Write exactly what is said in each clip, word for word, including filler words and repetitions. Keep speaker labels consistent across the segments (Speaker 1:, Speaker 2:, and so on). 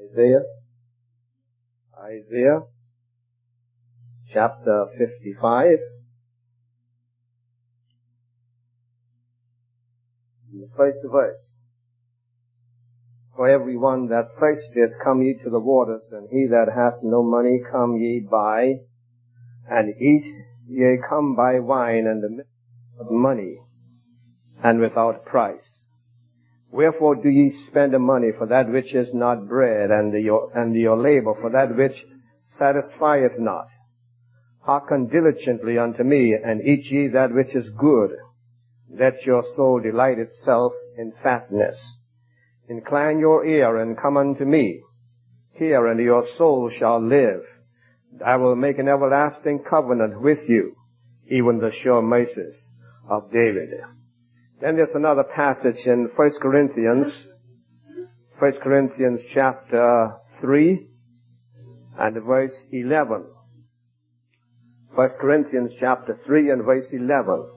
Speaker 1: Isaiah, Isaiah, chapter fifty-five, the first verse. For everyone that thirsteth, come ye to the waters, and he that hath no money, come ye buy, and eat, yea, come buy wine and the milk of money, and without price. Wherefore do ye spend the money for that which is not bread, and the, your, and your labor for that which satisfieth not? Hearken diligently unto me, and eat ye that which is good. Let your soul delight itself in fatness. Incline your ear and come unto me. Hear, and your soul shall live. I will make an everlasting covenant with you, even the sure mercies of David. Then there's another passage in First Corinthians, First Corinthians chapter three and verse eleven. First Corinthians chapter three and verse eleven.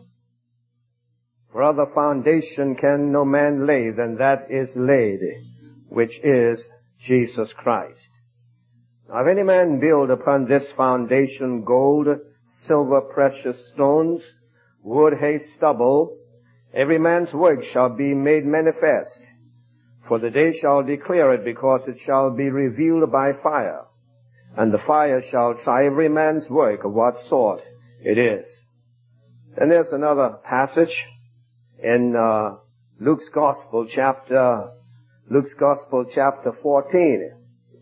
Speaker 1: For other foundation can no man lay than that is laid, which is Jesus Christ. Now if any man build upon this foundation gold, silver, precious stones, wood, hay, stubble, every man's work shall be made manifest, for the day shall declare it, because it shall be revealed by fire, and the fire shall try every man's work of what sort it is. And there's another passage in uh, Luke's Gospel, chapter Luke's Gospel, chapter fourteen.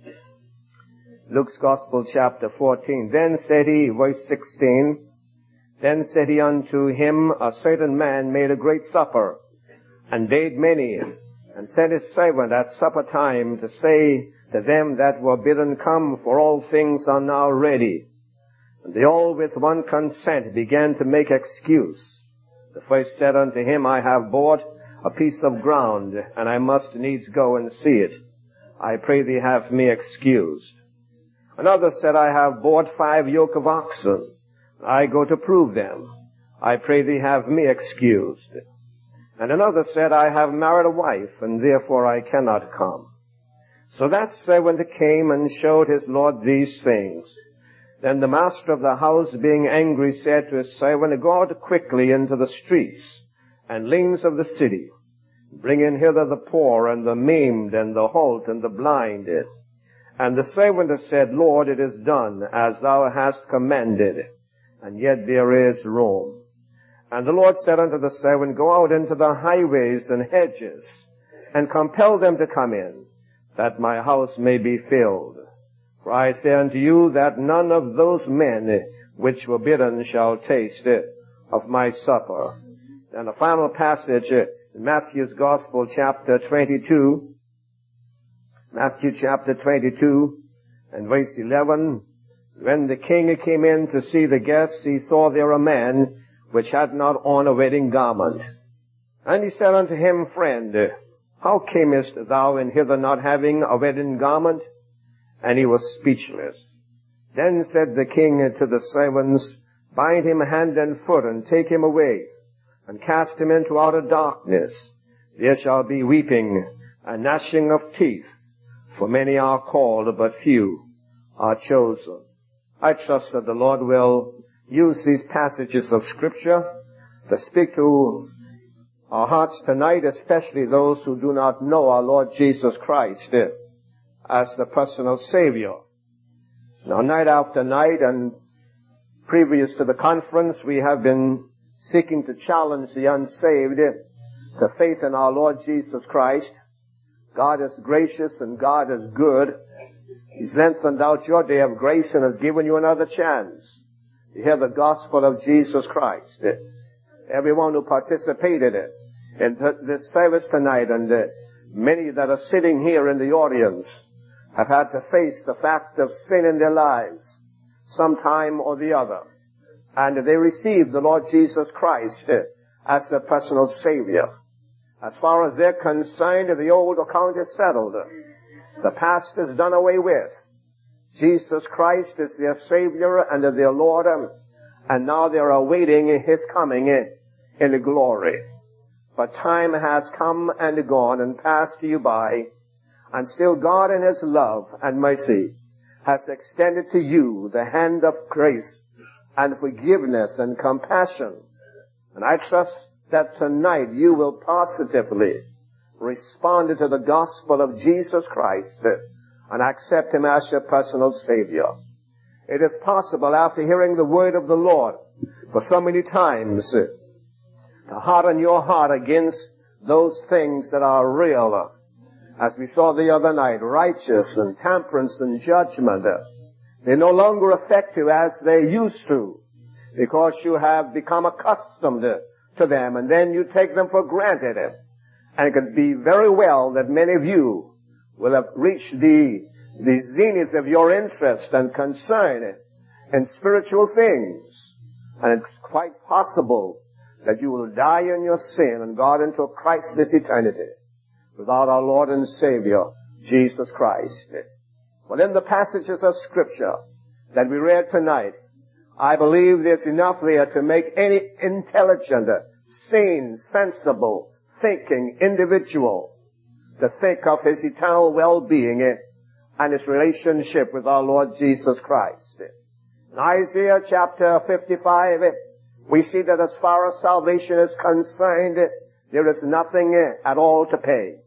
Speaker 1: Luke's Gospel, chapter fourteen. Then said he, verse sixteen. Then said he unto him, a certain man made a great supper, and bade many, and sent his servant at supper time to say to them that were bidden, Come, for all things are now ready. And they all with one consent began to make excuse. The first said unto him, I have bought a piece of ground, and I must needs go and see it. I pray thee have me excused. Another said, I have bought five yoke of oxen. I go to prove them. I pray thee have me excused. And another said, I have married a wife, and therefore I cannot come. So that servant came and showed his lord these things. Then the master of the house, being angry, said to his servant, Go out quickly into the streets and lanes of the city. Bring in hither the poor, and the maimed, and the halt, and the blind. And the servant said, Lord, it is done as thou hast commanded, and yet there is room. And the Lord said unto the servant, Go out into the highways and hedges, and compel them to come in, that my house may be filled. For I say unto you that none of those men which were bidden shall taste of my supper. And the final passage in Matthew's Gospel, chapter twenty-two, Matthew chapter twenty-two and verse eleven. When the king came in to see the guests, he saw there a man which had not on a wedding garment. And he said unto him, Friend, how camest thou in hither not having a wedding garment? And he was speechless. Then said the king to the servants, Bind him hand and foot, and take him away, and cast him into outer darkness. There shall be weeping and gnashing of teeth, for many are called, but few are chosen. I trust that the Lord will use these passages of Scripture to speak to our hearts tonight, especially those who do not know our Lord Jesus Christ as the personal Savior. Now, night after night and previous to the conference, we have been seeking to challenge the unsaved to faith in our Lord Jesus Christ. God is gracious and God is good. He's lengthened out your day of grace and has given you another chance to hear the gospel of Jesus Christ. Everyone who participated in this service tonight, and many that are sitting here in the audience, have had to face the fact of sin in their lives sometime or the other. And they received the Lord Jesus Christ as their personal Savior. As far as they're concerned, the old account is settled. The past is done away with. Jesus Christ is their Savior and their Lord, and now they're awaiting His coming in glory. But time has come and gone and passed you by, And still God in His love and mercy has extended to you the hand of grace and forgiveness and compassion. And I trust that tonight you will positively respond to the gospel of Jesus Christ and accept Him as your personal Savior. It is possible, after hearing the word of the Lord for so many times, to harden your heart against those things that are real. As we saw the other night, righteous and temperance and judgment. They no longer affect you as they used to, because you have become accustomed to them, and then you take them for granted. And it could be very well that many of you will have reached the, the zenith of your interest and concern in spiritual things. And it's quite possible that you will die in your sin and go into a Christless eternity without our Lord and Savior, Jesus Christ. Well, in the passages of Scripture that we read tonight, I believe there's enough there to make any intelligent, sane, sensible, thinking individual to think of his eternal well-being and his relationship with our Lord Jesus Christ. In Isaiah chapter fifty-five, we see that as far as salvation is concerned, there is nothing at all to pay.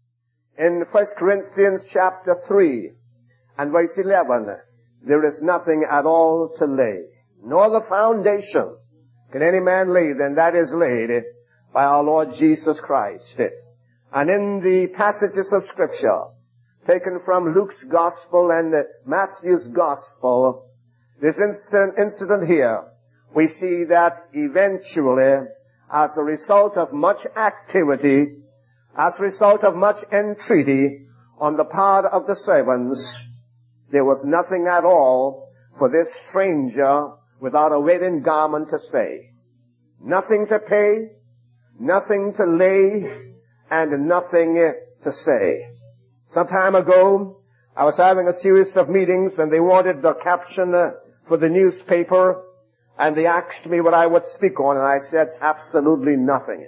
Speaker 1: In First Corinthians chapter three and verse eleven, there is nothing at all to lay, nor the foundation can any man lay than that is laid by our Lord Jesus Christ. And in the passages of Scripture taken from Luke's Gospel and Matthew's Gospel, this instant incident here, we see that eventually, as a result of much activity, as a result of much entreaty on the part of the servants, there was nothing at all for this stranger without a wedding garment to say. Nothing to pay, nothing to lay, and nothing to say. Some time ago, I was having a series of meetings, and they wanted the caption for the newspaper, and they asked me what I would speak on, and I said absolutely nothing.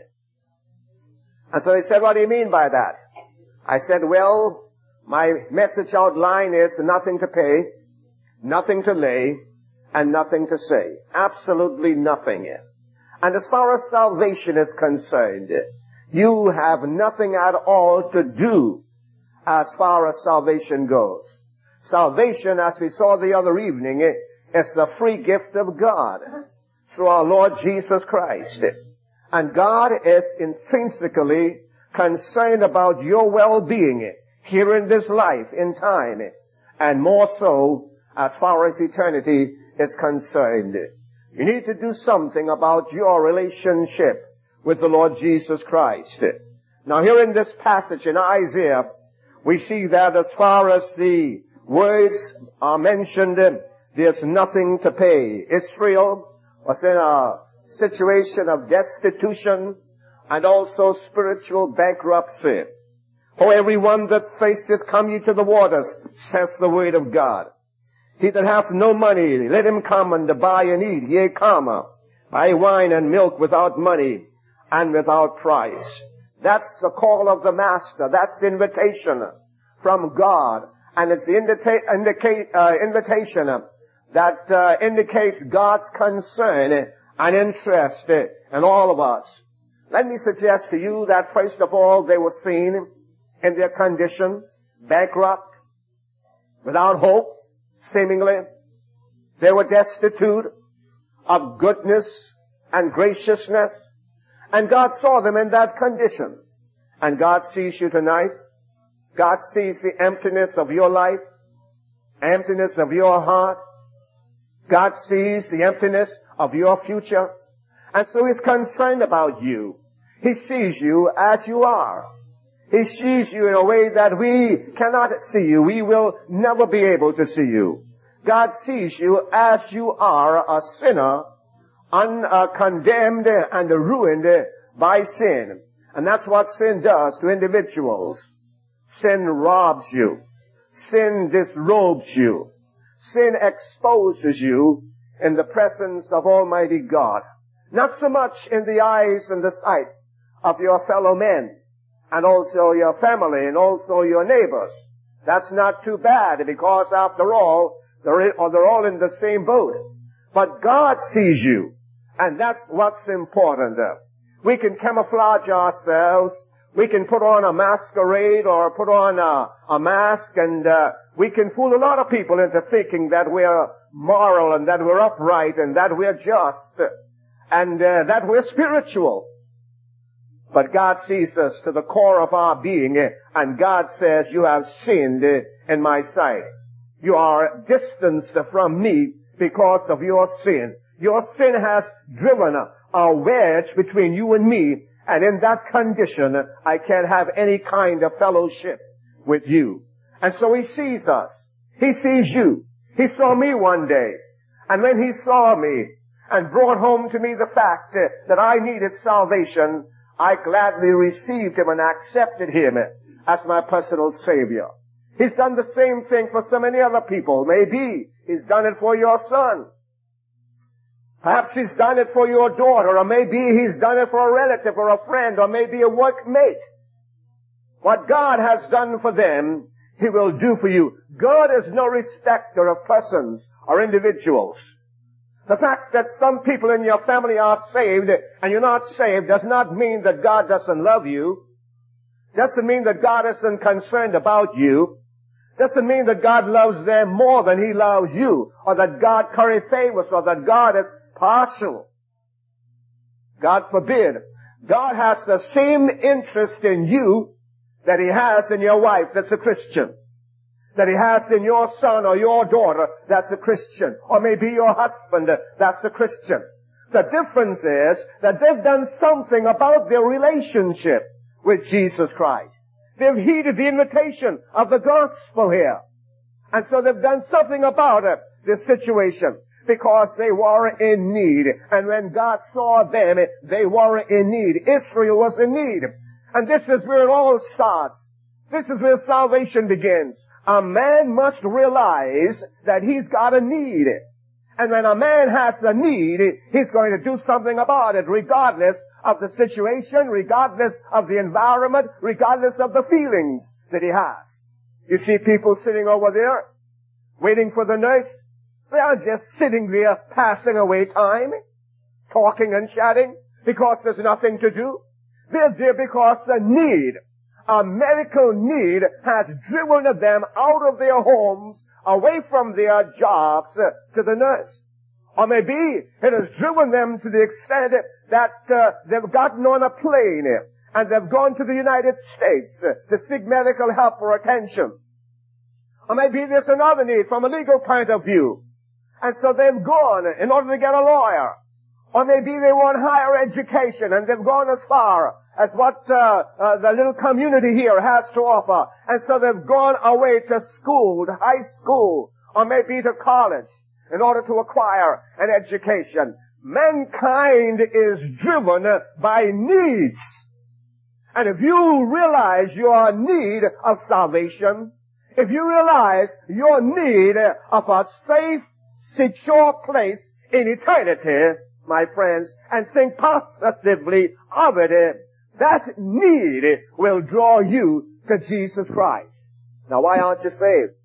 Speaker 1: And so they said, what do you mean by that? I said, well, my message outline is nothing to pay, nothing to lay, and nothing to say. Absolutely nothing. And as far as salvation is concerned, you have nothing at all to do as far as salvation goes. Salvation, as we saw the other evening, is the free gift of God through our Lord Jesus Christ. And God is intrinsically concerned about your well-being here in this life, in time, and more so as far as eternity is concerned. You need to do something about your relationship with the Lord Jesus Christ. Now here in this passage in Isaiah, we see that as far as the words are mentioned, there's nothing to pay. Israel was in a situation of destitution and also spiritual bankruptcy. For everyone that thirsteth, come ye to the waters, says the word of God. He that hath no money, let him come and buy and eat. Yea, come, buy wine and milk without money and without price. That's the call of the Master. That's the invitation from God. And it's the indita- indica- uh, invitation that uh, indicates God's concern and interest in all of us. Let me suggest to you that first of all, they were seen in their condition, bankrupt, without hope, seemingly. They were destitute of goodness and graciousness. And God saw them in that condition. And God sees you tonight. God sees the emptiness of your life, emptiness of your heart. God sees the emptiness of your future. And so He's concerned about you. He sees you as you are. He sees you in a way that we cannot see you. We will never be able to see you. God sees you as you are, a sinner, un, uh, condemned and ruined by sin. And that's what sin does to individuals. Sin robs you. Sin disrobes you. Sin exposes you in the presence of Almighty God. Not so much in the eyes and the sight of your fellow men and also your family, and also your neighbors. That's not too bad, because after all, they're, in, or they're all in the same boat. But God sees you, and that's what's important. We can camouflage ourselves. We can put on a masquerade or put on a, a mask, and uh, we can fool a lot of people into thinking that we're moral and that we're upright and that we're just and uh, that we're spiritual. But God sees us to the core of our being, and God says, you have sinned in my sight. You are distanced from me because of your sin. Your sin has driven a wedge between you and me, and in that condition, I can't have any kind of fellowship with you. And so he sees us. He sees you. He saw me one day. And when he saw me and brought home to me the fact that I needed salvation, I gladly received him and accepted him as my personal Savior. He's done the same thing for so many other people. Maybe he's done it for your son. Perhaps he's done it for your daughter, or maybe he's done it for a relative or a friend, or maybe a workmate. What God has done for them, he will do for you. God is no respecter of persons or individuals. The fact that some people in your family are saved and you're not saved does not mean that God doesn't love you. Doesn't mean that God isn't concerned about you. Doesn't mean that God loves them more than he loves you, or that God curry favors, or that God is partial. God forbid. God has the same interest in you that he has in your wife that's a Christian, that he has in your son or your daughter that's a Christian, or maybe your husband that's a Christian. The difference is that they've done something about their relationship with Jesus Christ. They've heeded the invitation of the gospel here. And so they've done something about it, this situation, because they were in need. And when God saw them, they were in need. Israel was in need. And this is where it all starts. This is where salvation begins. A man must realize that he's got a need. And when a man has a need, he's going to do something about it, regardless of the situation, regardless of the environment, regardless of the feelings that he has. You see people sitting over there, waiting for the nurse. They are just sitting there, passing away time, talking and chatting, because there's nothing to do. They're there because a need, a medical need, has driven them out of their homes, away from their jobs, uh, to the nurse. Or maybe it has driven them to the extent that uh, they've gotten on a plane and they've gone to the United States uh, to seek medical help or attention. Or maybe there's another need from a legal point of view. And so they've gone in order to get a lawyer. Or maybe they want higher education and they've gone as far as what uh, uh, the little community here has to offer. And so they've gone away to school, to high school, or maybe to college in order to acquire an education. Mankind is driven by needs. And if you realize your need of salvation, if you realize your need of a safe, secure place in eternity, my friends, and think positively of it, that need will draw you to Jesus Christ. Now, why aren't you saved?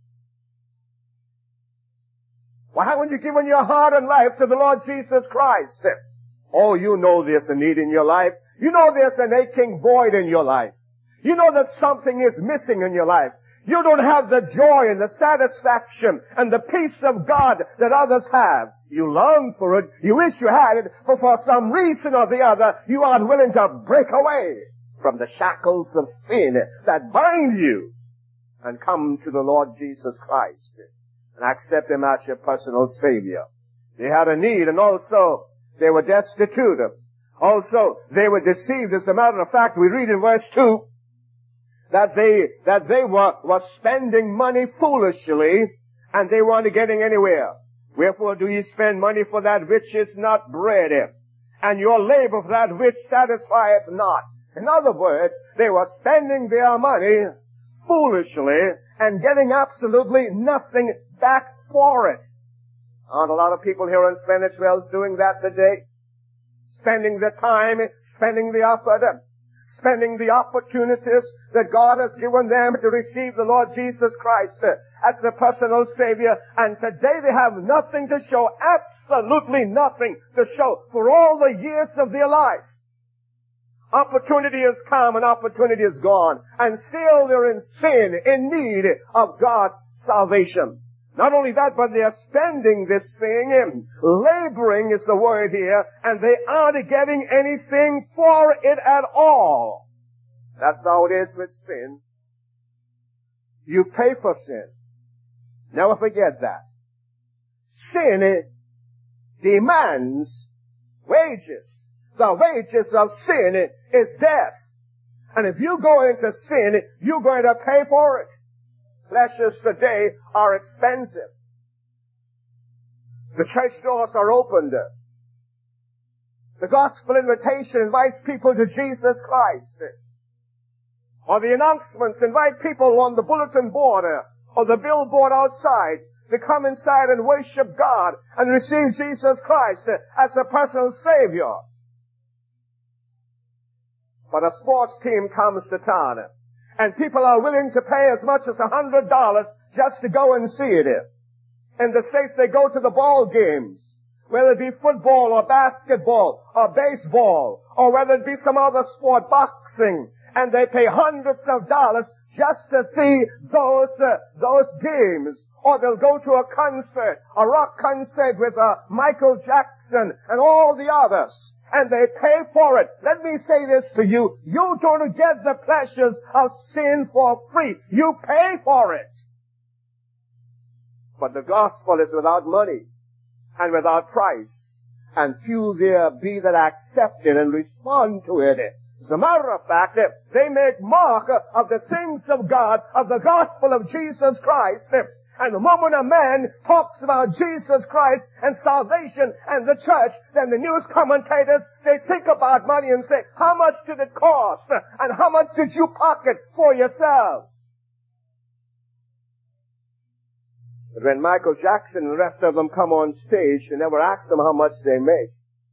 Speaker 1: Why haven't you given your heart and life to the Lord Jesus Christ? Oh, you know there's a need in your life. You know there's an aching void in your life. You know that something is missing in your life. You don't have the joy and the satisfaction and the peace of God that others have. You long for it. You wish you had it, but for some reason or the other, you aren't willing to break away from the shackles of sin that bind you and come to the Lord Jesus Christ and accept him as your personal Savior. They had a need, and also they were destitute. Also, they were deceived. As a matter of fact, we read in verse two that they, that they were, were spending money foolishly, and they weren't getting anywhere. Wherefore do ye spend money for that which is not bread, and your labor for that which satisfieth not? In other words, they were spending their money foolishly and getting absolutely nothing back for it. Aren't a lot of people here on Spanish Wells doing that today? Spending the time, spending the effort, spending the opportunities that God has given them to receive the Lord Jesus Christ as their personal Savior. And today they have nothing to show, absolutely nothing to show for all the years of their life. Opportunity has come and opportunity is gone. And still they're in sin, in need of God's salvation. Not only that, but they are spending this thing, laboring is the word here, and they aren't getting anything for it at all. That's how it is with sin. You pay for sin. Never forget that. Sin demands wages. The wages of sin is death. And if you go into sin, you're going to pay for it. Pleasures today are expensive. The church doors are opened. The gospel invitation invites people to Jesus Christ. Or the announcements invite people on the bulletin board or the billboard outside to come inside and worship God and receive Jesus Christ as a personal Savior. But a sports team comes to town, and people are willing to pay as much as a hundred dollars just to go and see it. In the States, they go to the ball games, whether it be football or basketball or baseball, or whether it be some other sport, boxing, and they pay hundreds of dollars just to see those uh, those games. Or they'll go to a concert, a rock concert with uh, Michael Jackson and all the others. And they pay for it. Let me say this to you. You don't get the pleasures of sin for free. You pay for it. But the gospel is without money and without price. And few there be that accept it and respond to it. As a matter of fact, they make mock of the things of God, of the gospel of Jesus Christ. And the moment a man talks about Jesus Christ and salvation and the church, then the news commentators, they think about money and say, how much did it cost? And how much did you pocket for yourselves? But when Michael Jackson and the rest of them come on stage, you never ask them how much they make.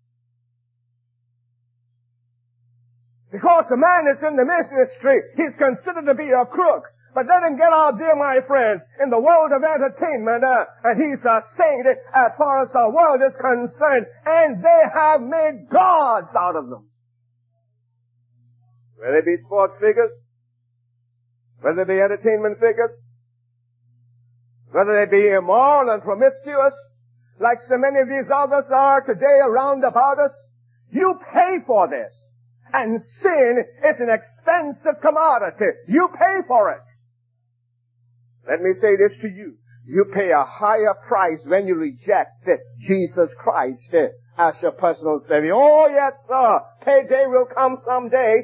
Speaker 1: Because a man is in the ministry, he's considered to be a crook. But let him get out there, my friends, in the world of entertainment, uh, and he's uh, saying it as far as the world is concerned, and they have made gods out of them. Whether they be sports figures, whether they be entertainment figures, whether they be immoral and promiscuous, like so many of these others are today around about us, you pay for this. And sin is an expensive commodity. You pay for it. Let me say this to you. You pay a higher price when you reject Jesus Christ as your personal Savior. Oh, yes, sir. Payday will come someday.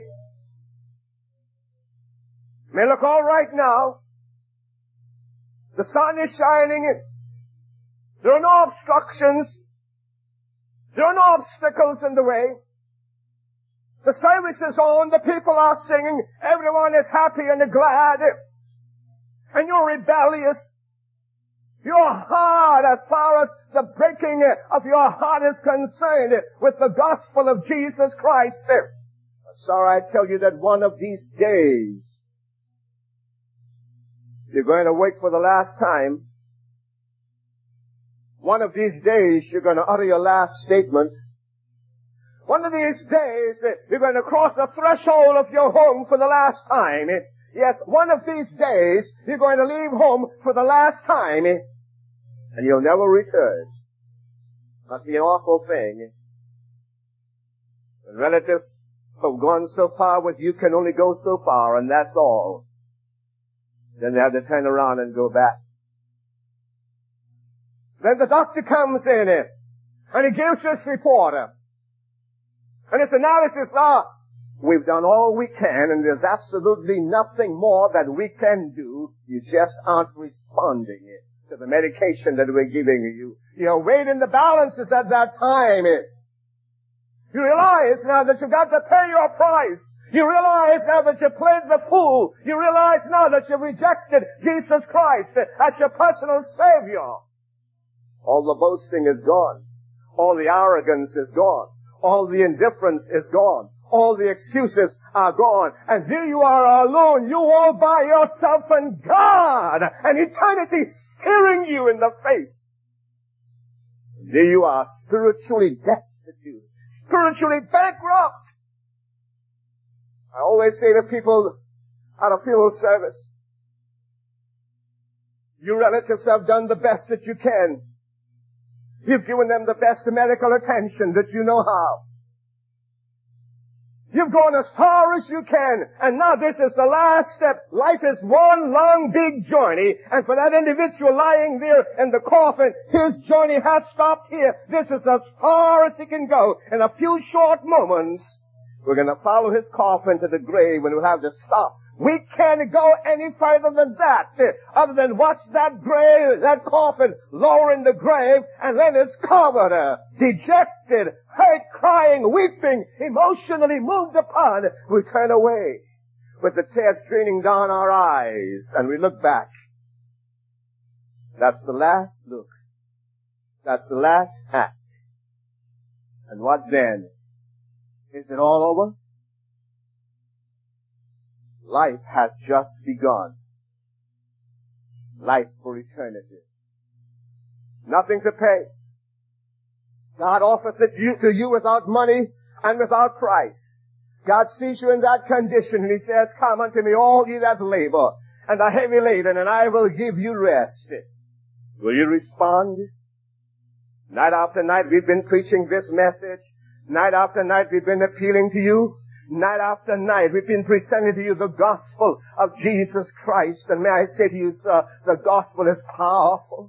Speaker 1: It may look all right now. The sun is shining. There are no obstructions. There are no obstacles in the way. The service is on. The people are singing. Everyone is happy and glad. And you're rebellious. You're hard as far as the breaking of your heart is concerned with the gospel of Jesus Christ. Sir, I tell you that one of these days, you're going to wait for the last time. One of these days, you're going to utter your last statement. One of these days, you're going to cross the threshold of your home for the last time. Yes, one of these days, you're going to leave home for the last time, and you'll never return. Must be an awful thing. When relatives have gone so far with you can only go so far, and that's all. Then they have to turn around and go back. Then the doctor comes in, and he gives this report. And his analysis are, we've done all we can, and there's absolutely nothing more that we can do. You just aren't responding to the medication that we're giving you. Your weight in the balances at that time. You realize now that you've got to pay your price. You realize now that you played the fool. You realize now that you've rejected Jesus Christ as your personal Savior. All the boasting is gone. All the arrogance is gone. All the indifference is gone.
Speaker 2: All the excuses are gone. And here you are alone, you all by yourself, and God and eternity staring you in the face. There you are, spiritually destitute, spiritually bankrupt. I always say to people at a funeral service, your relatives have done the best that you can. You've given them the best medical attention that you know how. You've gone as far as you can, and now this is the last step. Life is one long big journey, and for that individual lying there in the coffin, his journey has stopped here. This is as far as he can go. In a few short moments, we're going to follow his coffin to the grave, and we'll have to stop. We can't go any further than that, other than watch that grave, that coffin lower in the grave, and then it's covered, uh, dejected, hurt, crying, weeping, emotionally moved upon. We turn away with the tears draining down our eyes, and we look back. That's the last look. That's the last act. And what then? Is it all over? Life has just begun. Life for eternity. Nothing to pay. God offers it to you without money and without price. God sees you in that condition and He says, come unto me all ye that labor and are heavy laden, and I will give you rest. Will you respond? Night after night we've been preaching this message. Night after night we've been appealing to you. Night after night we've been presenting to you the gospel of Jesus Christ. And may I say to you, sir, the gospel is powerful.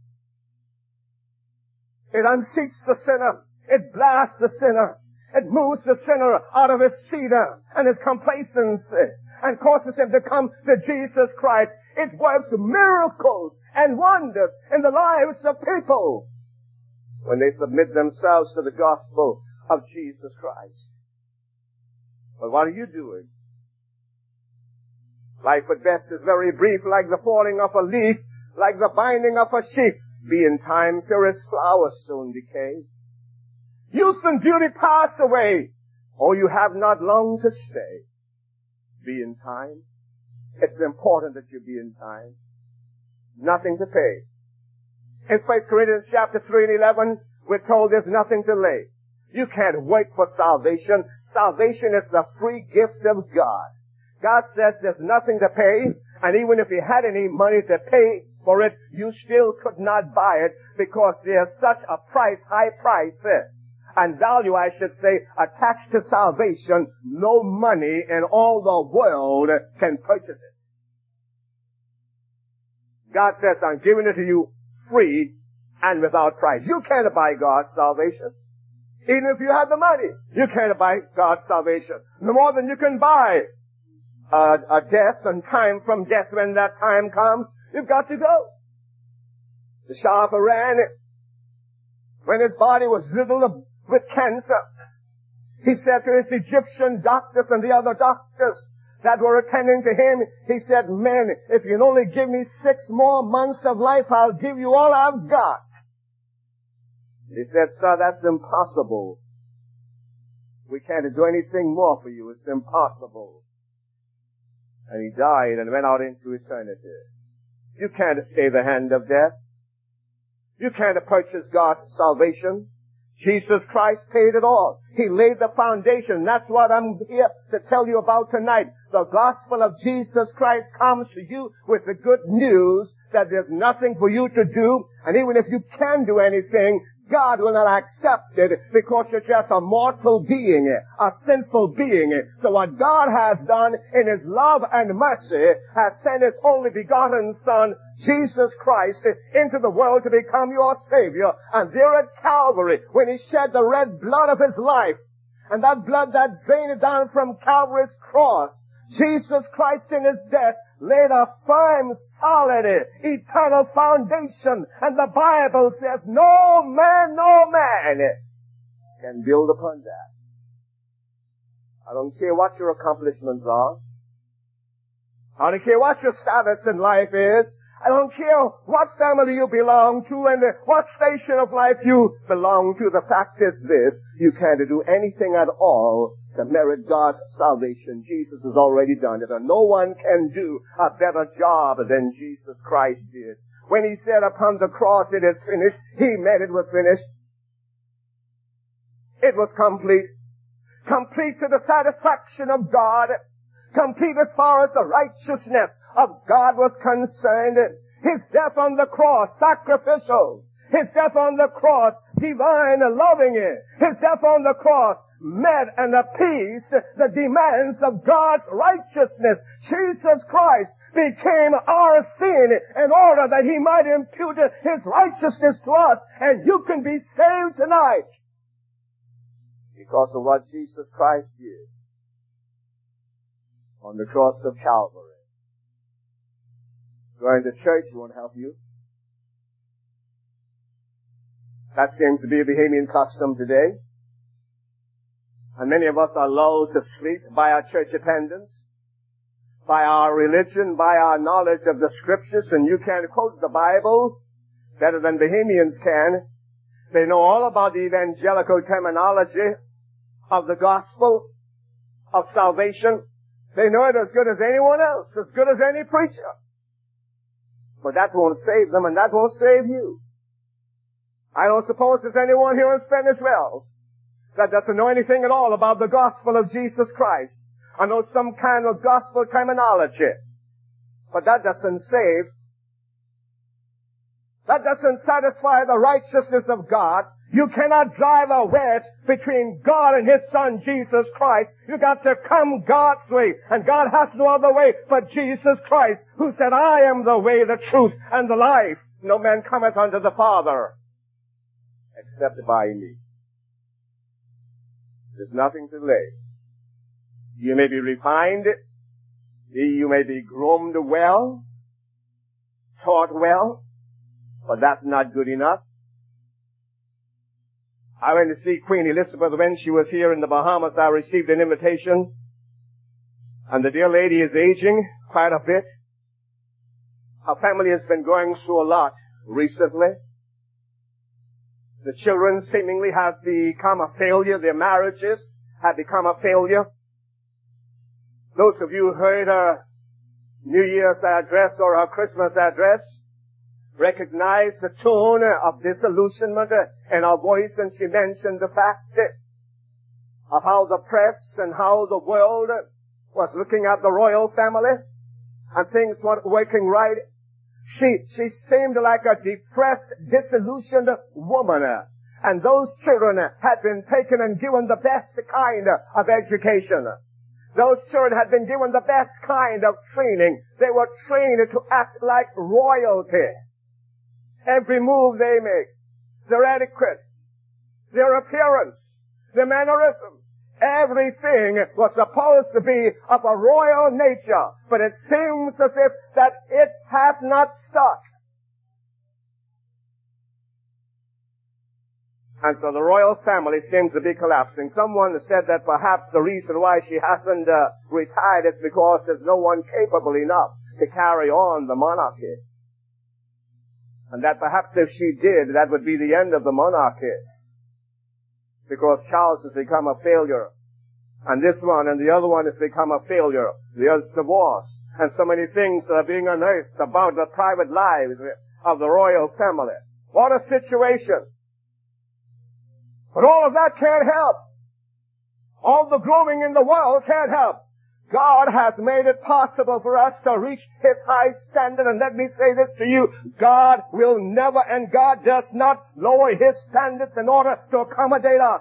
Speaker 2: It unseats the sinner. It blasts the sinner. It moves the sinner out of his cedar and his complacency and causes him to come to Jesus Christ. It works miracles and wonders in the lives of people when they submit themselves to the gospel of Jesus Christ. But what are you doing? Life at best is very brief, like the falling of a leaf, like the binding of a sheaf. Be in time, for its flowers soon decay. Youth and beauty pass away. Oh, you have not long to stay. Be in time. It's important that you be in time. Nothing to pay. In First Corinthians chapter three and eleven, we're told there's nothing to lay. You can't wait for salvation. Salvation is the free gift of God. God says there's nothing to pay, and even if you had any money to pay for it, you still could not buy it because there's such a price, high price, and value, I should say, attached to salvation. No money in all the world can purchase it. God says, I'm giving it to you free and without price. You can't buy God's salvation. Even if you have the money, you can't buy God's salvation. No more than you can buy a, a death and time from death when that time comes. You've got to go. The Shah of Iran, when his body was riddled with cancer, he said to his Egyptian doctors and the other doctors that were attending to him, he said, men, if you can only give me six more months of life, I'll give you all I've got. He said, sir, that's impossible. We can't do anything more for you. It's impossible. And he died and went out into eternity. You can't stay the hand of death. You can't purchase God's salvation. Jesus Christ paid it all. He laid the foundation. That's what I'm here to tell you about tonight. The gospel of Jesus Christ comes to you with the good news that there's nothing for you to do. And even if you can do anything, God will not accept it because you're just a mortal being, a sinful being. So what God has done in His love and mercy has sent His only begotten Son, Jesus Christ, into the world to become your Savior. And there at Calvary, when He shed the red blood of His life, and that blood that drained down from Calvary's cross, Jesus Christ in His death laid a firm, solid, eternal foundation. And the Bible says no man, no man can build upon that. I don't care what your accomplishments are. I don't care what your status in life is. I don't care what family you belong to and what station of life you belong to. The fact is this: you can't do anything at all to merit God's salvation. Jesus has already done it, and no one can do a better job than Jesus Christ did. When he said upon the cross, it is finished, he meant it was finished. It was complete. Complete to the satisfaction of God. Complete as far as the righteousness of God was concerned. His death on the cross, sacrificial. His death on the cross, divine, loving. His death on the cross met and appeased the demands of God's righteousness. Jesus Christ became our sin in order that he might impute his righteousness to us. And you can be saved tonight because of what Jesus Christ did on the cross of Calvary. Going to church won't help you. That seems to be a Bahamian custom today. And many of us are lulled to sleep by our church attendance, by our religion, by our knowledge of the scriptures, and you can quote the Bible better than Bahamians can. They know all about the evangelical terminology of the gospel of salvation. They know it as good as anyone else, as good as any preacher. But that won't save them, and that won't save you. I don't suppose there's anyone here in Spanish Wells that doesn't know anything at all about the gospel of Jesus Christ. I know some kind of gospel terminology. But that doesn't save. That doesn't satisfy the righteousness of God. You cannot drive a wedge between God and His Son, Jesus Christ. You got to come God's way. And God has no other way but Jesus Christ, who said, I am the way, the truth, and the life. No man cometh unto the Father except by me. There's nothing to lay. You may be refined. You may be groomed well, taught well, but that's not good enough. I went to see Queen Elizabeth when she was here in the Bahamas. I received an invitation. And the dear lady is aging quite a bit. Her family has been going through a lot recently. The children seemingly have become a failure. Their marriages have become a failure. Those of you who heard her New Year's address or her Christmas address recognize the tone of disillusionment in her voice, and she mentioned the fact of how the press and how the world was looking at the royal family and things weren't working right. She, she seemed like a depressed, disillusioned woman. And those children had been taken and given the best kind of education. Those children had been given the best kind of training. They were trained to act like royalty. Every move they make, their etiquette, their appearance, their mannerisms, everything was supposed to be of a royal nature, but it seems as if that it has not stuck. And so the royal family seems to be collapsing. Someone said that perhaps the reason why she hasn't uh, retired is because there's no one capable enough to carry on the monarchy. And that perhaps if she did, that would be the end of the monarchy. Because Charles has become a failure. And this one and the other one has become a failure. The other's divorce. And so many things that are being unearthed about the private lives of the royal family. What a situation. But all of that can't help. All the grooming in the world can't help. God has made it possible for us to reach His high standard. And let me say this to you. God will never, and God does not lower His standards in order to accommodate us.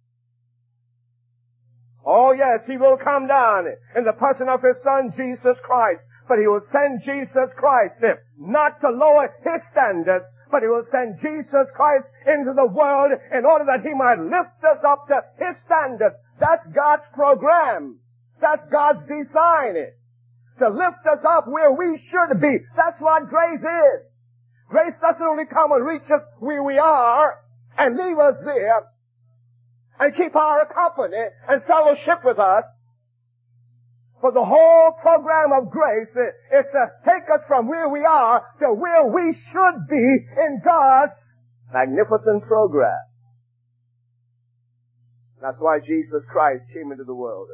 Speaker 2: Oh yes, He will come down in the person of His Son, Jesus Christ. But He will send Jesus Christ not to lower His standards, but He will send Jesus Christ into the world in order that He might lift us up to His standards. That's God's program. That's God's design. To lift us up where we should be. That's what grace is. Grace doesn't only come and reach us where we are and leave us there and keep our company and fellowship with us. For the whole program of grace is to take us from where we are to where we should be in God's magnificent program. That's why Jesus Christ came into the world.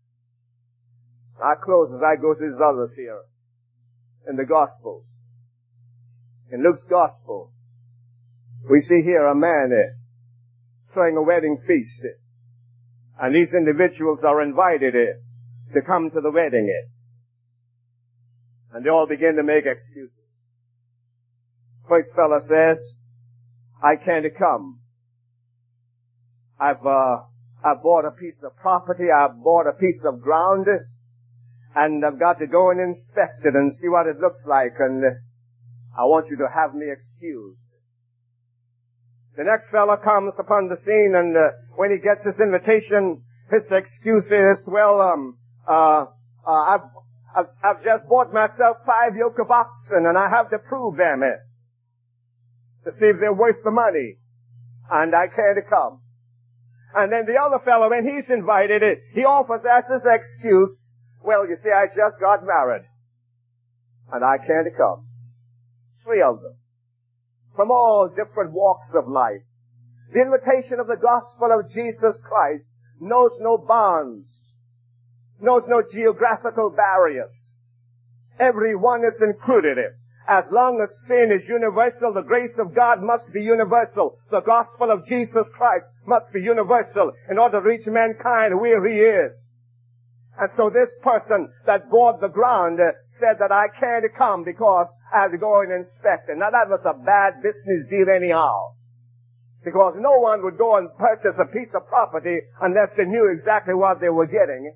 Speaker 2: I close as I go to these others here. In the Gospels. In Luke's Gospel, we see here a man uh, throwing a wedding feast. Uh, and these individuals are invited uh, to come to the wedding. Uh, and they all begin to make excuses. First fella says, I can't come. I've, uh, I've bought a piece of property, I've bought a piece of ground, and I've got to go and inspect it and see what it looks like, and I want you to have me excused. The next fellow comes upon the scene, and uh, when he gets his invitation, his excuse is, well, um, uh, uh, I've, I've, I've just bought myself five yoke of oxen, and I have to prove them eh, to see if they're worth the money, and I can't come. And then the other fellow, when he's invited, he offers as his excuse, well, you see, I just got married, and I can't come. Three of them, from all different walks of life. The invitation of the gospel of Jesus Christ knows no bounds, knows no geographical barriers. Everyone is included. As long as sin is universal, the grace of God must be universal. The gospel of Jesus Christ must be universal in order to reach mankind where he is. And so this person that bought the ground uh, said that I can't come because I have to go and inspect it. Now that was a bad business deal anyhow. Because no one would go and purchase a piece of property unless they knew exactly what they were getting.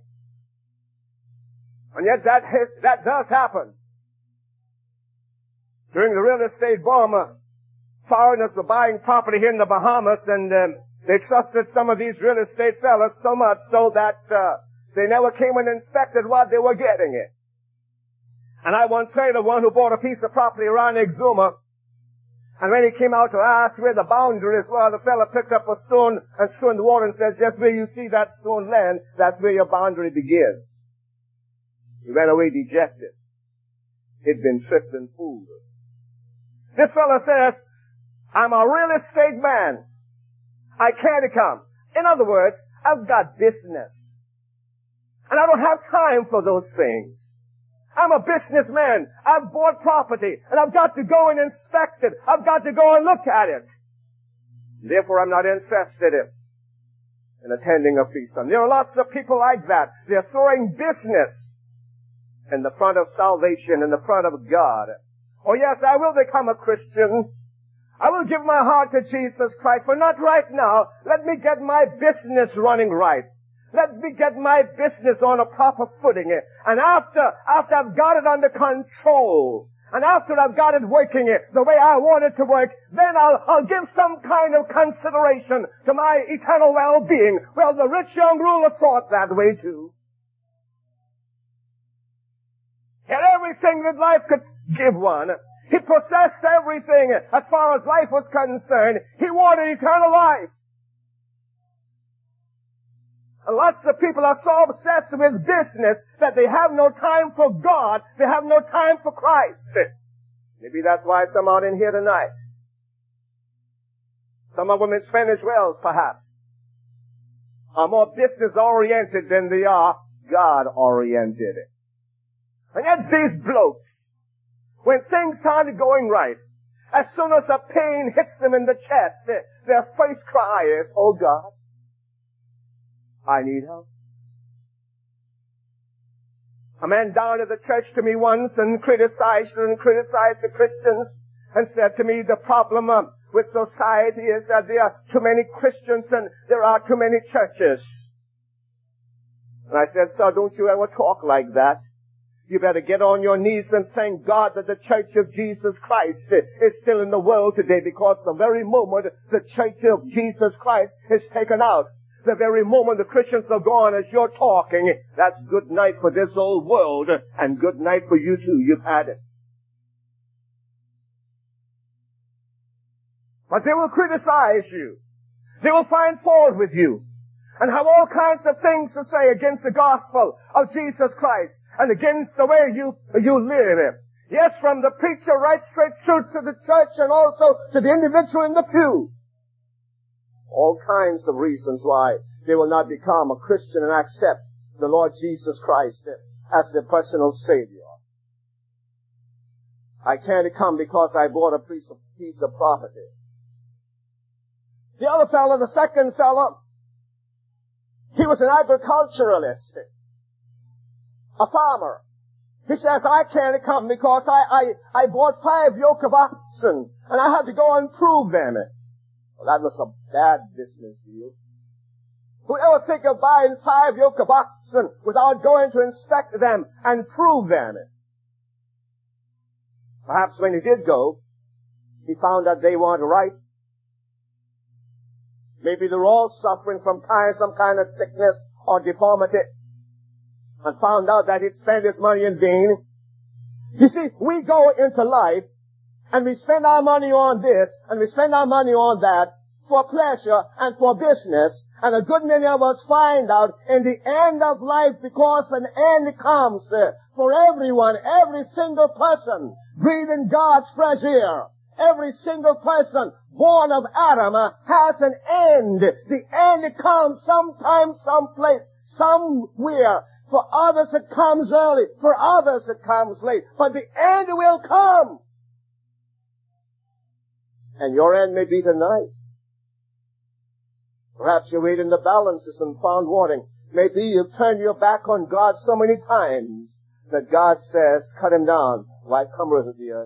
Speaker 2: And yet that, that does happen. During the real estate boom, uh, foreigners were buying property here in the Bahamas, and um, they trusted some of these real estate fellas so much so that uh, they never came and inspected what they were getting it. And I once heard of one who bought a piece of property around Exuma, and when he came out to ask where the boundaries were, the fella picked up a stone and threw in the water and says, just where you see that stone land, that's where your boundary begins. He went away dejected. He'd been tricked and fooled. This fella says, I'm a real estate man. I can't come. In other words, I've got business. And I don't have time for those things. I'm a businessman. I've bought property, and I've got to go and inspect it. I've got to go and look at it. Therefore, I'm not interested in, in attending a feast. And there are lots of people like that. They're throwing business in the front of salvation, in the front of God. Oh yes, I will become a Christian. I will give my heart to Jesus Christ, but not right now. Let me get my business running right. Let me get my business on a proper footing. And after, after I've got it under control, and after I've got it working the way I want it to work, then I'll, I'll give some kind of consideration to my eternal well-being. Well, the rich young ruler thought that way too. He had everything that life could give one. He possessed everything as far as life was concerned. He wanted eternal life. And lots of people are so obsessed with business that they have no time for God. They have no time for Christ. Maybe that's why some aren't in here tonight. Some of them in Spanish Wells, perhaps, are more business-oriented than they are God-oriented. And yet these blokes, when things aren't going right, as soon as a pain hits them in the chest, their first cry is, oh God, I need help. A man down at the church to me once and criticized and criticized the Christians and said to me, the problem uh, with society is that there are too many Christians and there are too many churches. And I said, sir, don't you ever talk like that. You better get on your knees and thank God that the Church of Jesus Christ is still in the world today, because the very moment the Church of Jesus Christ is taken out, the very moment the Christians are gone as you're talking, that's good night for this old world and good night for you too. You've had it. But they will criticize you. They will find fault with you and have all kinds of things to say against the gospel of Jesus Christ and against the way you, you live. Yes, from the preacher right straight through to the church and also to the individual in the pew. All kinds of reasons why they will not become a Christian and accept the Lord Jesus Christ as their personal Savior. I can't come because I bought a piece of, piece of property. The other fellow, the second fellow, he was an agriculturalist, a farmer. He says, I can't come because I, I, I bought five yoke of oxen and I had to go and prove them. Well, that was a bad business deal. Who ever think of buying five yoke of oxen without going to inspect them and prove them? Perhaps when he did go, he found that they weren't right. Maybe they're all suffering from kind, some kind of sickness or deformity, and found out that he'd spent his money in vain. You see, we go into life and we spend our money on this and we spend our money on that for pleasure and for business, and a good many of us find out in the end of life, because an end comes uh, for everyone, every single person breathing God's fresh air, every single person born of Adam uh, has an end. The end comes sometime, someplace, somewhere. For others it comes early, for others it comes late, but the end will come. And your end may be tonight. Perhaps you weighed in the balances and found wanting. Maybe you've turned your back on God so many times that God says, cut him down. Why cumbereth of the earth?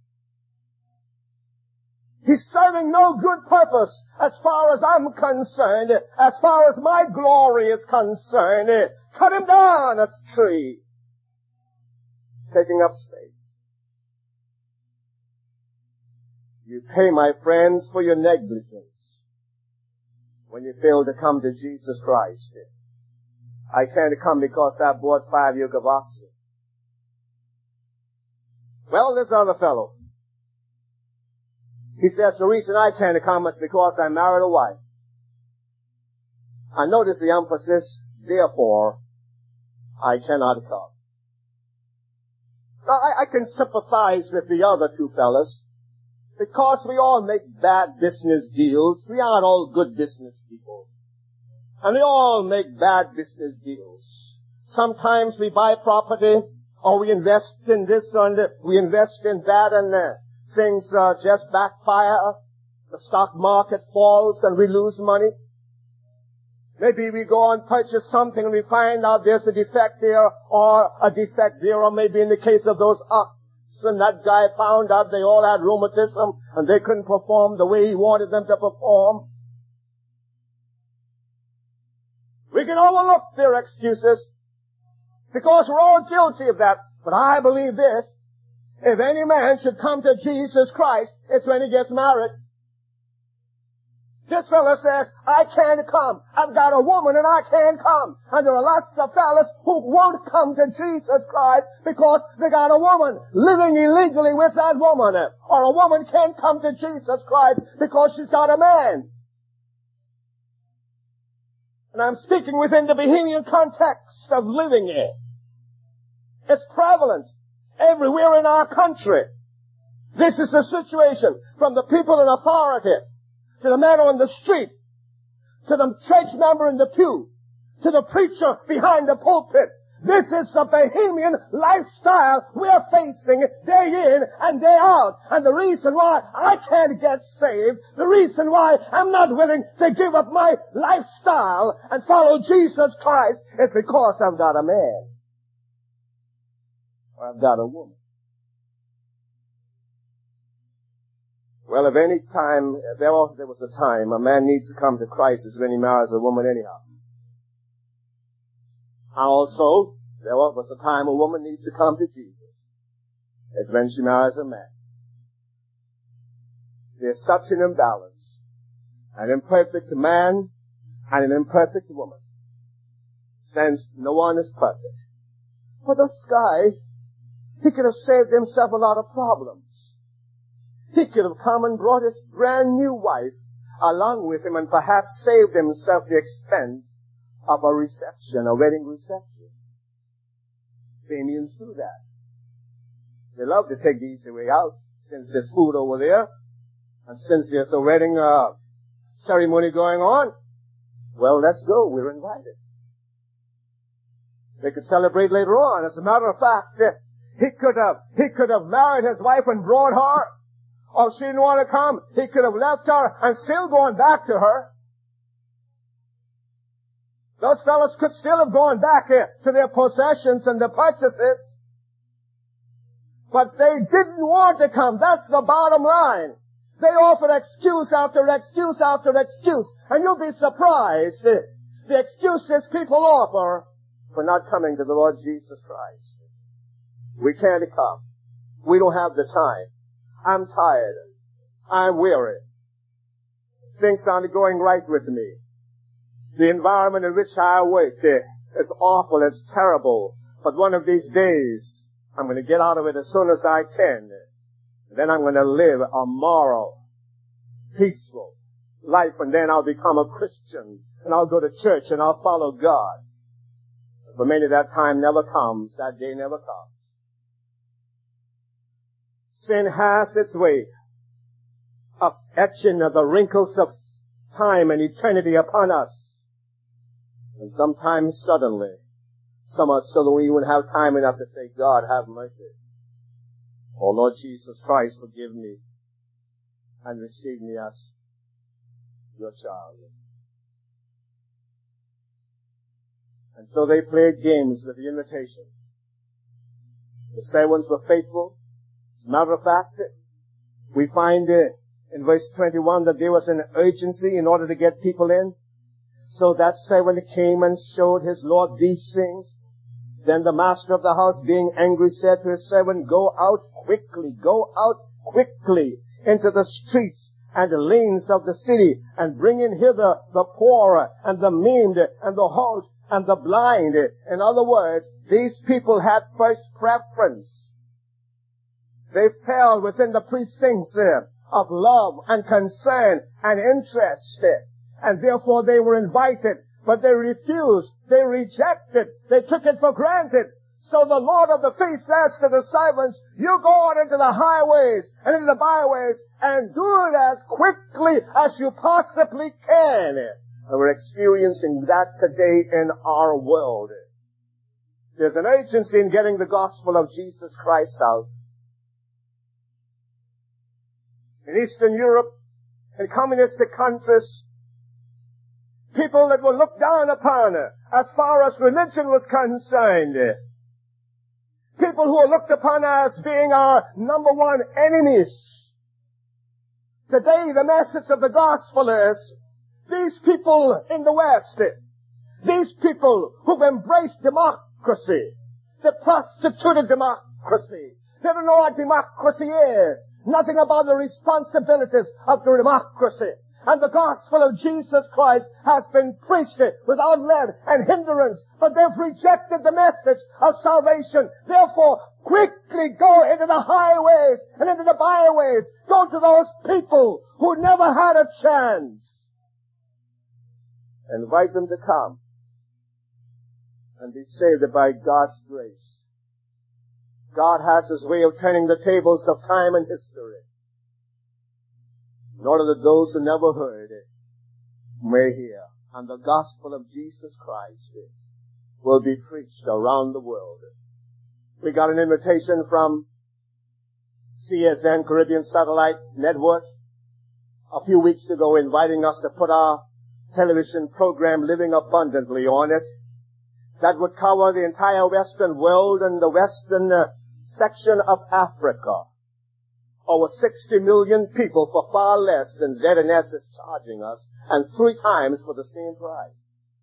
Speaker 2: He's serving no good purpose as far as I'm concerned, as far as my glory is concerned. Cut him down, a tree. It's taking up space. You pay, my friends, for your negligence when you fail to come to Jesus Christ. I can't come because I bought five yoke of oxen. Well, this other fellow, he says, the reason I can't come is because I married a wife. I notice the emphasis, therefore, I cannot come. Now, I, I can sympathize with the other two fellas, because we all make bad business deals. We aren't all good business people. And we all make bad business deals. Sometimes we buy property, or we invest in this, and we invest in that, and uh, things uh, just backfire. The stock market falls, and we lose money. Maybe we go and purchase something, and we find out there's a defect here, or a defect there, or maybe in the case of those oxen, and that guy found out they all had rheumatism, and they couldn't perform the way he wanted them to perform. We can overlook their excuses, because we're all guilty of that. But I believe this, if any man should come to Jesus Christ, it's when he gets married. This fellow says, I can't come. I've got a woman and I can't come. And there are lots of fellas who won't come to Jesus Christ because they got a woman living illegally with that woman. Or a woman can't come to Jesus Christ because she's got a man. And I'm speaking within the Bohemian context of living here. It's prevalent everywhere in our country. This is the situation from the people in authority, to the man on the street, to the church member in the pew, to the preacher behind the pulpit. This is the Bohemian lifestyle we're facing day in and day out. And the reason why I can't get saved, the reason why I'm not willing to give up my lifestyle and follow Jesus Christ, is because I've got a man. Or I've got a woman. Well, if any time, if there was a time a man needs to come to Christ, is when he marries a woman anyhow. And also, there was a time a woman needs to come to Jesus. It's when she marries a man. There's such an imbalance. An imperfect man and an imperfect woman. Since no one is perfect. But this guy, he could have saved himself a lot of problems. He could have come and brought his brand new wife along with him and perhaps saved himself the expense of a reception, a wedding reception. Bohemians do that. They love to take the easy way out, since there's food over there, and since there's a wedding uh, ceremony going on. Well, let's go. We're invited. They could celebrate later on. As a matter of fact, he could have, he could have married his wife and brought her. Or if she didn't want to come, he could have left her and still gone back to her. Those fellows could still have gone back to their possessions and their purchases. But they didn't want to come. That's the bottom line. They offered excuse after excuse after excuse. And you'll be surprised the excuses people offer for not coming to the Lord Jesus Christ. We can't come. We don't have the time. I'm tired. I'm weary. Things aren't going right with me. The environment in which I work is awful. It's terrible. But one of these days, I'm going to get out of it as soon as I can. Then I'm going to live a moral, peaceful life, and then I'll become a Christian, and I'll go to church, and I'll follow God. For many, that time never comes. That day never comes. Sin has its way of etching the wrinkles of time and eternity upon us. And sometimes suddenly, so much so that we wouldn't have time enough to say, God, have mercy. Oh, Lord Jesus Christ, forgive me and receive me as your child. And so they played games with the invitation. The servants were faithful. As a matter of fact, we find uh, in verse twenty-one that there was an urgency in order to get people in. So that servant came and showed his Lord these things. Then the master of the house, being angry, said to his servant, Go out quickly, go out quickly into the streets and the lanes of the city, and bring in hither the poor and the maimed and the halt and the blind. In other words, these people had first preference. They fell within the precincts of love and concern and interest, and therefore they were invited. But they refused. They rejected. They took it for granted. So the Lord of the feast says to the servants, you go out into the highways and into the byways and do it as quickly as you possibly can. And we're experiencing that today in our world. There's an urgency in getting the gospel of Jesus Christ out. In Eastern Europe, in communistic countries, people that were looked down upon as far as religion was concerned. People who are looked upon as being our number one enemies. Today the message of the gospel is, these people in the West, these people who've embraced democracy, the prostituted democracy, they don't know what democracy is. Nothing about the responsibilities of the democracy. And the gospel of Jesus Christ has been preached without let and hindrance, but they've rejected the message of salvation. Therefore, quickly go into the highways and into the byways. Go to those people who never had a chance. Invite them to come and be saved by God's grace. God has His way of turning the tables of time and history, in order that those who never heard it may hear. And the gospel of Jesus Christ will be preached around the world. We got an invitation from C S N, Caribbean Satellite Network, a few weeks ago, inviting us to put our television program Living Abundantly on it. That would cover the entire Western world and the Western uh, section of Africa. Over sixty million people for far less than Z and S is charging us, and three times for the same price.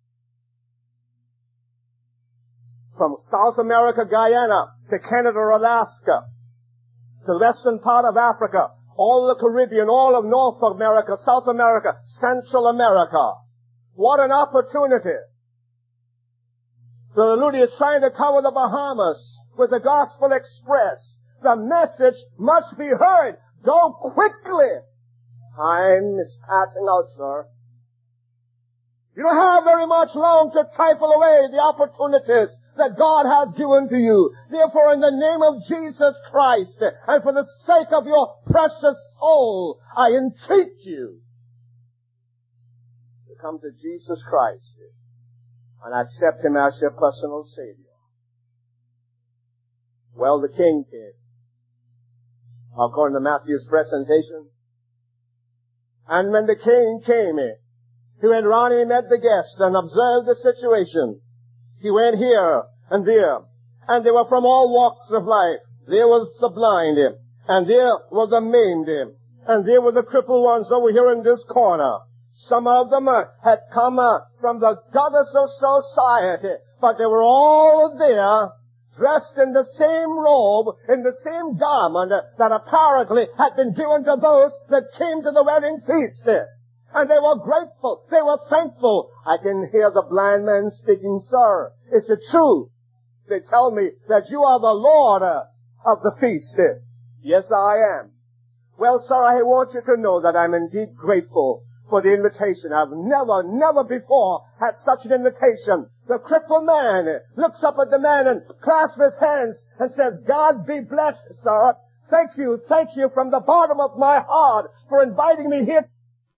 Speaker 2: From South America, Guyana, to Canada, Alaska, to the western part of Africa, all of the Caribbean, all of North America, South America, Central America. What an opportunity. Brother Ludy is trying to cover the Bahamas with the Gospel Express. The message must be heard. Go quickly. Time is passing out, sir. You don't have very much long to trifle away the opportunities that God has given to you. Therefore, in the name of Jesus Christ, and for the sake of your precious soul, I entreat you to to come to Jesus Christ and accept Him as your personal Savior. Well, the king came, according to Matthew's presentation. And when the king came in, he went round and he met the guests and observed the situation. He went here and there, and they were from all walks of life. There was the blind, and there were the maimed, and there were the crippled ones over here in this corner. Some of them uh, had come uh, from the gutters of society, but they were all there, dressed in the same robe, in the same garment uh, that apparently had been given to those that came to the wedding feast. And they were grateful. They were thankful. I can hear the blind man speaking, "Sir, is it true? They tell me that you are the Lord uh, of the feast." "Yes, I am." "Well, sir, I want you to know that I'm indeed grateful for the invitation. I've never, never before had such an invitation." The crippled man looks up at the man and clasps his hands and says, "God be blessed, sir. Thank you, thank you from the bottom of my heart for inviting me here